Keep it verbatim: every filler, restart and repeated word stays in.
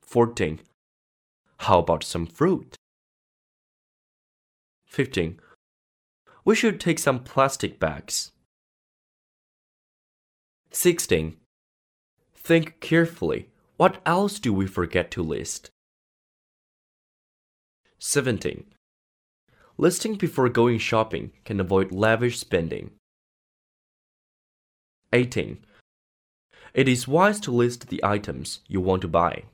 fourteen. How about some fruit? fifteen. We should take some plastic bags. sixteen. Think carefully. What else do we forget to list? seventeen. Listing before going shopping can avoid lavish spending. eighteen. It is wise to list the items you want to buy.